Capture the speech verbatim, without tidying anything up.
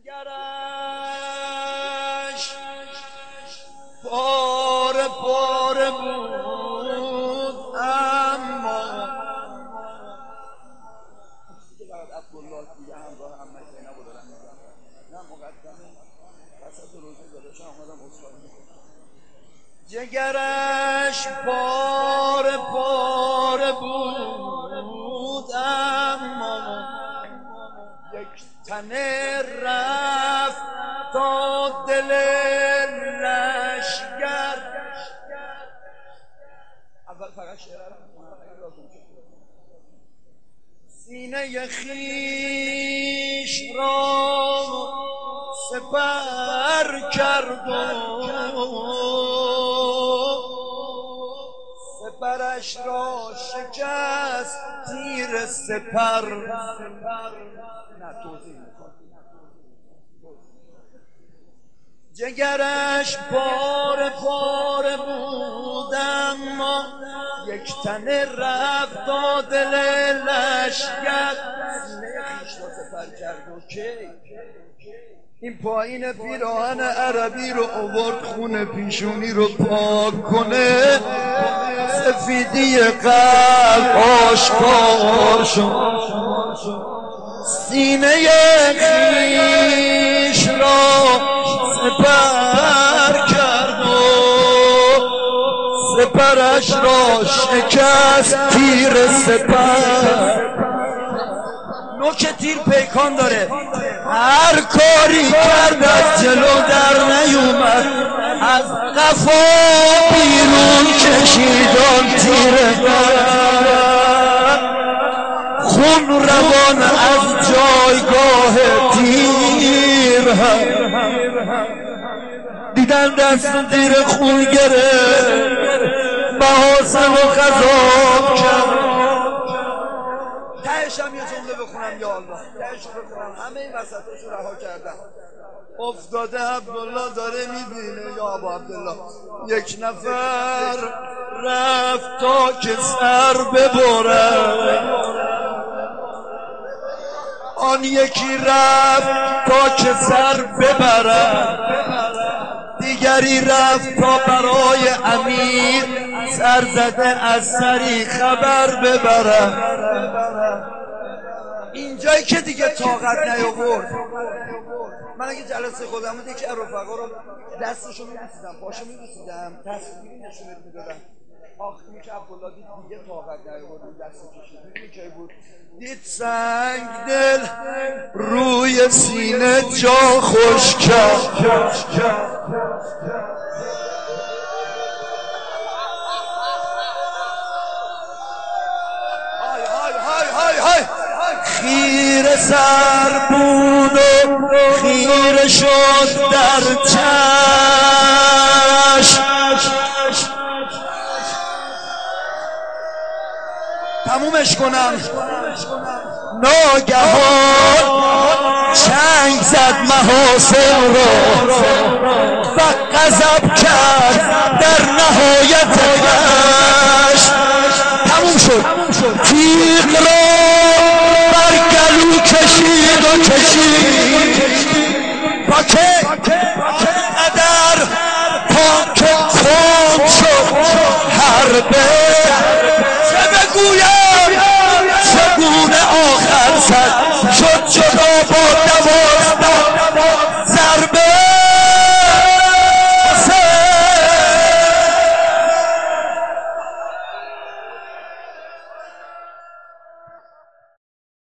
جگرش پاره پاره بود، اما فقط عبدالله دیگه همراه هم مجده نبودارم نه مقدمه وسط روزی داداشم آمدم اصفایی میکنم. جگرش پاره پاره بود، اما یک تنه رفت تا دل لشگر. اول فقط شعر رو سینه خیش را سپر کرد و سپرش را شکست تیر سپر. نه توضیح میخواد. جگرش پاره پاره بود، اما یک تنه رفت تا دل لشگر. سینه خیش را سپر کرد و کی این پایین پیراهن عربی رو آورد خون پیشونی رو پاک کنه، سفیدی قلب آشکار شد. سینه خیش را سپر کرد و سپرش را شکست تیر سپر. نوک تیر پیکان داره، هر کاری کرد از جلو در نیومد، از قفا بیرون کشیدان تیر خون روان از جایگاه تیر هم دیدن دست تیر خون گرفت، محاسن و خذاب کرد. تهش هم یه جمله بخونم یا الله، تهش بخونم همه این وسطش رو رها کردم. افتاده عبدالله داره میبینه یا ابا عبدالله، یک نفر رفت تا که سر ببرد، آن یکی رفت تا که سر ببرد، دیگری رفت تا برای امیر سر زده از سری خبر ببرد. اینجایی که دیگه طاقت نیاورد، من اگه جلسه خودم بود یکی از رفقا رو دستشو میبوسیدم، پاشو میبوسیدم، تصویری نشونت میدادم. آخ این که عبدالله دید دیگه طاقت نیاورد اون دست کشید. میدونی کی بود؟ دید سنگ دل روی سینه جا خوش کرد. خیره سر بود و خیره شد در چشم. تمومش کنم. ناگهان چنگ زد محاسن رو و غضب کرد در نهایت خشم. تموم شد. تیغ را بر گلو کشید و کشید با که قدر تا که خون شد حربه. چه بگویم چگونه آخر سر شد جدا با